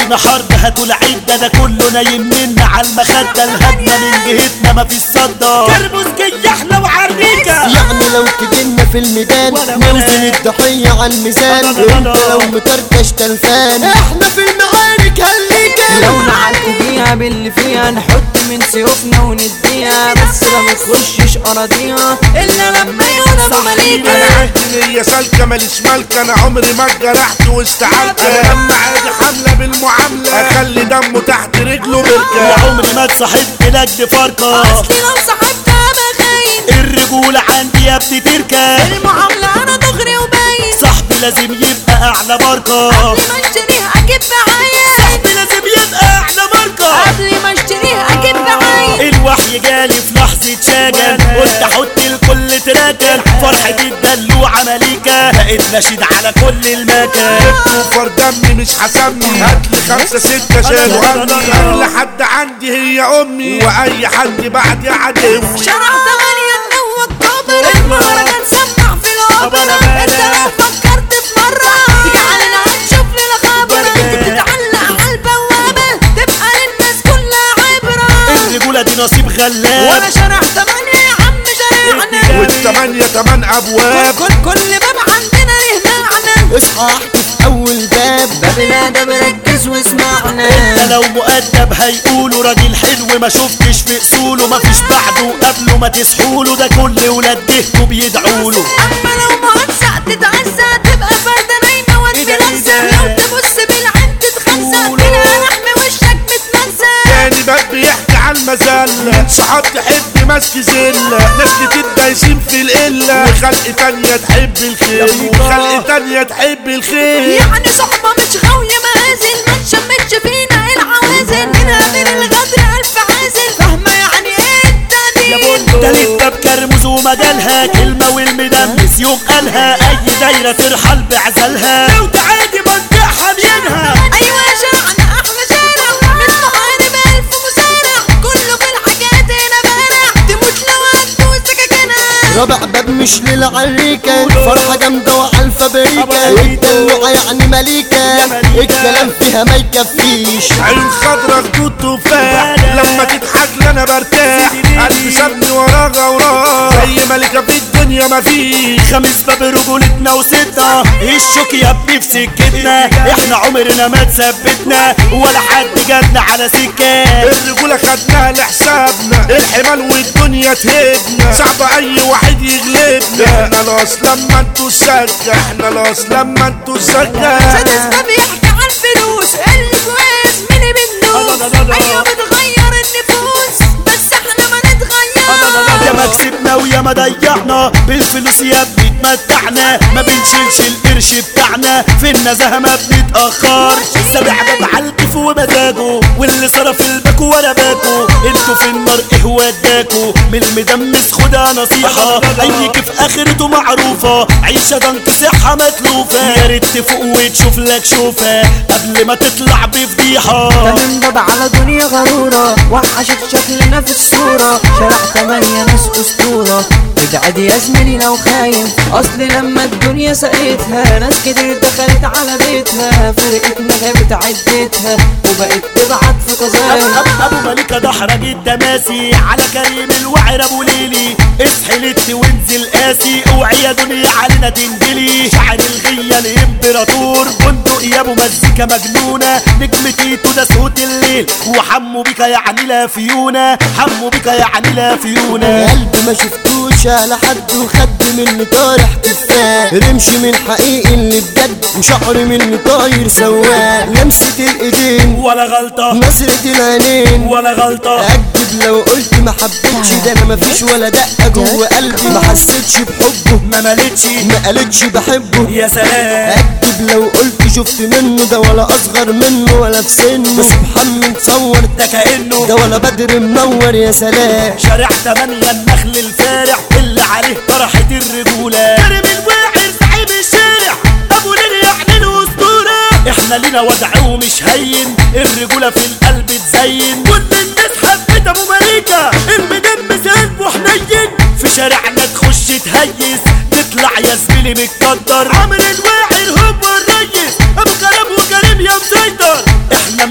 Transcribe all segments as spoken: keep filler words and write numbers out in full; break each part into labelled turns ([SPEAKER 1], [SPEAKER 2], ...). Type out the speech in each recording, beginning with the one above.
[SPEAKER 1] احنا حرب هاتوا العدة ده كله نايم منا على المخدة الهدنة من جهتنا مفيش صدى كرموز جاي احنا وعريكة
[SPEAKER 2] يعني لو تجينا في الميدان نوزن الضحية على الميزان وانت لو مطرطش تلفان احنا في المعارك هليكة
[SPEAKER 3] لو نعدي فيها باللي فيها نحط من سيوفنا ونديها بس ما بتخشش اراضيها الا لما يقولوا مليكة.
[SPEAKER 4] انا عندي نية سالكة ماليش مالكة انا عمري ما اتجرحت واستعلت انا لما عادي حملة بالمعاملة اخلي دمه تحت رجله بركة
[SPEAKER 1] وعمري ما اتصاحبت نجد فرقة
[SPEAKER 3] اصلي لو صاحبتها بخاين
[SPEAKER 1] الرجولة عندي يا ابني تركة
[SPEAKER 3] المعاملة انا دغري وباين
[SPEAKER 1] صاحبي لازم يبقى اعلى ماركة
[SPEAKER 3] قبل ما اشتريها اجيب بعاين
[SPEAKER 1] صاحبي لازم يبقى اعلى ماركة
[SPEAKER 3] قبل ما اشتريها اجيب بعاين.
[SPEAKER 1] الوحي جالي في لحظة شجن قلت احط الكل تراكن فرحة الدلوعة مليكة بقيت نشيد على كل المكان
[SPEAKER 4] توفر دمي مش حسمني هاتلي خمسة ستة شال وهمني اغلى حد عندي هي امي واي حد بعدي عدوي
[SPEAKER 3] شرع تمانية النوة الكبرى المهرجان سمع في الأوبرا انت لو فكرت في مرة تيجي علينا هتشوف لنا خبر انت بتتعلق على البوابة تبقى للناس كلها عبرة
[SPEAKER 1] الرجولة دي نصيب غلاب
[SPEAKER 3] وانا شرع تمانية يا عم شارعنا
[SPEAKER 4] والتمانية تمن ابواب
[SPEAKER 3] كل كل باب عندنا له معنى
[SPEAKER 2] اصحى احكي في اول باب
[SPEAKER 3] بابنا ده مركز واسمعنا
[SPEAKER 1] انت لو مؤدب هيقولوا راجل حلو ما شفتش في اصوله مفيش بعده قبله ما تسحوله ده كل ولاد جهته بيدعوله
[SPEAKER 3] اما لو مهزأ تتعزى تبقى فردة نايمة وتبلزق لو تبص بالعين تتخزق تلاقي لحم وشك متمزق
[SPEAKER 4] تاني باب بيحكي على المذلة صحاب تحب ماسك زلة ناس كتير دايسين في القلة وخلق تانية تحب الخير وخلق تانية تحب الخير
[SPEAKER 3] يعني صحبة مش غاوية مآزل ما تشمتش فينا العوازل منها من الغدر ألف عازل فاهمة يعني ايه التاني
[SPEAKER 1] ده لسه بكرمز ومجالها كلمة والمدمس يوم قالها اي دايرة ترحل بعزلها لو تعادي منطقها بينها
[SPEAKER 3] ايوه شارعنا احلى شارع من محارب الف مسارع كله في الحاجات هنا بارع تموت لو هتدوس سكاكينها
[SPEAKER 2] رابع باب مش للعريكة فرحة جامدة وعلى الفابريكا الدلوعة يعني مليكة الكلام فيها ما يكفيش
[SPEAKER 4] عين خضرا خدود تفاح لما تضحك لنا برتاح قلبي سابني وراها وراه زي ملكة في الدنيا مفيش
[SPEAKER 1] خمس باب رجولتنا وستة الشوك يا ابني في سكتنا احنا عمرنا ما تثبتنا ولا حد جاتنا على سكة
[SPEAKER 4] الرجولة خدناها لحسابنا الحمال والدنيا تهدنا صعب اي واحد يغلبنا احنا الاصل لما انتوا السكة احنا الاصل لما انتوا السكة
[SPEAKER 3] سادس باب يحكي عن الفلوس اللي كويس مين بندوس ايوه بتغير النفوس بس احنا ما نتغير
[SPEAKER 1] يا ما كسبنا ويا ما ضيعنا بالفلوس يا ابني اتمتعنا ما بنشيلش القرش بتاعنا في النزاهة ما بنتأخرش سابع باب عالكيف ومزاجه واللي صرف الباكو ولا باكو انتوا في النار ايه وداكو من المدمس خدها نصيحة اي كيف اخرته معروفة عيشة ضنك صحة متلوفة يا ريت تفوق وتشوف لك شوفة قبل ما تطلع بفضيحة
[SPEAKER 3] تمن باب على دنيا غرورة وحشت شكلنا في الصورة شارع تمانية ناس اسطورة ابعد يا زميلي لو خايف اصل لما الدنيا سقيتها ناس كتير دخلت على بيتها فرقتنا غابت عدتها وبقت تبعت في قذايف
[SPEAKER 1] ابو مليكة دحرج التماسي على كريم الوعر ابو ليلي اسحلت وانزل قاسي اوعي يا دنيا علينا تنجلي شعر الغية الامبراطور بندق يا ابو مزيكا مجنونة نجم تيتو ده صوت الليل وحمو بيكا يعني لا فيونا حمو بيكا يعني لا فيونا
[SPEAKER 2] قلبي ما شفتوش على حد وخد مني طارح تفاح رمش من حقيقي اللي بجد وشعر مني طاير سواق لمسة الايدين
[SPEAKER 1] ولا غلطة
[SPEAKER 2] نظرة العينين
[SPEAKER 1] ولا غلطة
[SPEAKER 2] اكدب لو قلت ما حبيتش ده انا مفيش ولا دقة جوه قلبي ما حسيتش بحبه
[SPEAKER 1] ما مالتش
[SPEAKER 2] ما قالتش بحبه
[SPEAKER 1] يا سلام
[SPEAKER 2] اكدب لو قلت شفت منه ده ولا اصغر منه ولا في سنه سبحان متصور
[SPEAKER 1] ده كأنه
[SPEAKER 2] ده ولا بدر منور يا سلام
[SPEAKER 1] شارع تمانية النخل الفارع اللي عليه طرحة الرجولة كريم الواعر صاحب الشارع ابو ليل يعني الاسطورة احنا لينا وضع ومش هين الرجولة في القلب تزين كل الناس حبت ابو مليكة المدمس قلبه حنين في شارعنا تخش تهيس تطلع يا زميلي متقدر عامل الواعر هو الريس ابو كلام وكريم يا مسيطر احنا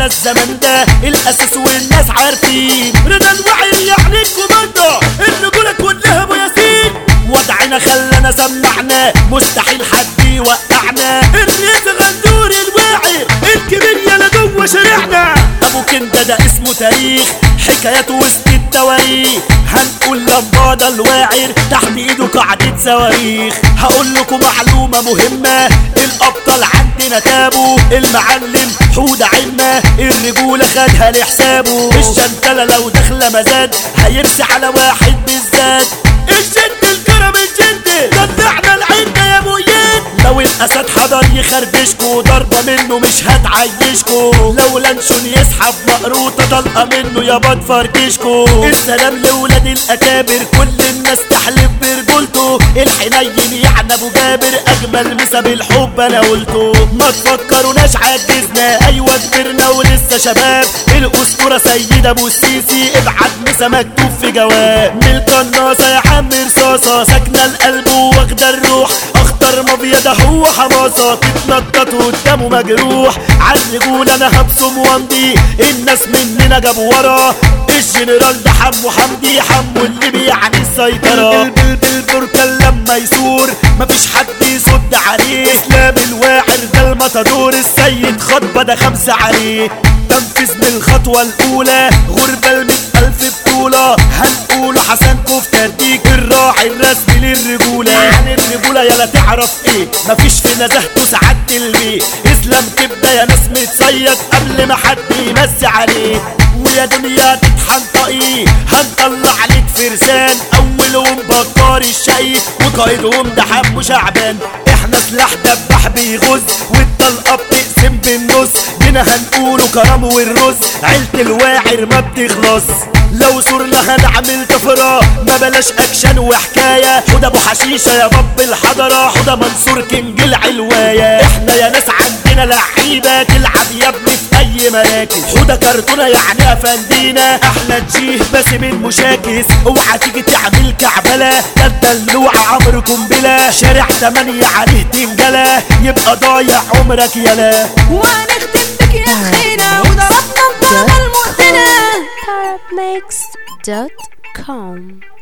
[SPEAKER 1] على الزمن ده الاساس والناس عارفين رضا الوعي يعني الكوماندا الرجولة كلها ابو ياسين وضعنا خلانا سمعنا مستحيل حد يوقعنا الريس غندور الواعي الكبير يلا جوه شارعنا ابو كندا ده اسمه تاريخ حكايات وسط التواريخ هنقول لمبادة الواعر تحت ايده قاعدة صواريخ هقول لكم معلومة مهمة الابطال عندنا تابوا المعلم حودة عنا الرجولة خدها لحسابه الشنتلة لو داخلة مزاد هيرسي على واحد بالذات الجد الكرم الجد دلعنا العدة يا مؤيد لو الاسد حضر يخربشكو ضربة منه مش هتعيشكو لو لانشون يسحب مقروطة طلقة منه يابا تفركشكو السلام لولاد الاكابر كل الناس تحلف برجولته الحنين يعني ابو جابر اجمل مسا بالحب انا قلته ما تفكروناش عجزنا ايوه كبرنا ولسه شباب الاسطوره سيد ابو السيسي ابعت مسا مكتوب في جواب من القناصه يا عم رصاصه ساكنه القلب واخده الروح اخطر مبيضه هو حماصه تتنطط قدامه مجروح عالرجوله انا هبصم وامضي الناس مننا جابوا ورا الجنرال ده حمو حمدي حمو اللي بيعني السيطرة بالبركان لما يثور مفيش حد يصد عليه اسلام الواعر ده المطادور السيد خطبة ده خمسة عليه تنفيذ من الخطوة الأولى غربة المئة ألف بطولة هنقوله حسن كفتة تديك الراعي الرسمي للرجولة يعني الرجولة يلا تعرف ايه مفيش في نزهته ساعات تلغي اسلام تبدا يا ناس متصيد قبل ما حد يمسي عليه ويا دنيا تتحن طقي هنطلع عليك فرسان اولهم بكار الشقي وقائدهم ده حمو شعبان احنا سلاح دبح بيغز والطلقه بتقسم بالنص هنا هنقوله كرم والرز عيلة الواعر ما بتخلص لو صرنا هنعمل طفرة ما بلاش اكشن وحكاية حوده ابو حشيشة يا باب الحضرة حوده منصور كينج العلواية احنا يا ناس عندنا لعيبة تلعب يا ابني في اي مراكز حوده كرتونة يعني افندينا احنا تشيه بس من مشاكس اوعى تيجي تعمل كعبلة ده الدلوع عمرو قنبلة شارع تمانية عليه تنجلة يبقى ضايع عمرك يلا
[SPEAKER 3] وهنختم بك يا اخينا وضربنا الضربة المؤذنة
[SPEAKER 5] Tarabmix dot com